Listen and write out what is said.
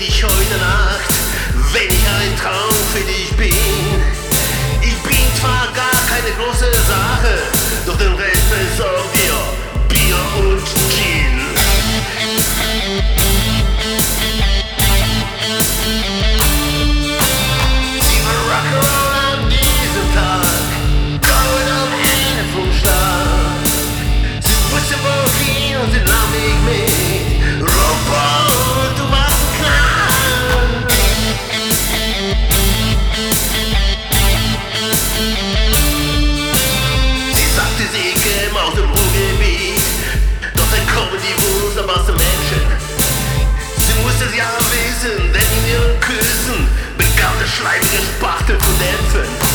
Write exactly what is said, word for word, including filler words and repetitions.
dich heute Nacht, wenn ich ein Traum für dich bin. Ich bin zwar gar keine große Sache, doch den Rest besorg dir Bier und Gin. Sie war Rock'n'Roll an diesem Tag, Gold am Ende vom Schlag. Sie wusste wohin und sie nahm mich mit. Robot, du warst so klar. Sie sagte, sie käme aus dem Ruhrgebiet, doch dann kommen die wunderbarsten Menschen. Sie musste es ja wissen, denn in ihren Küssen begann der schleimige Spachtel zu dämpfen.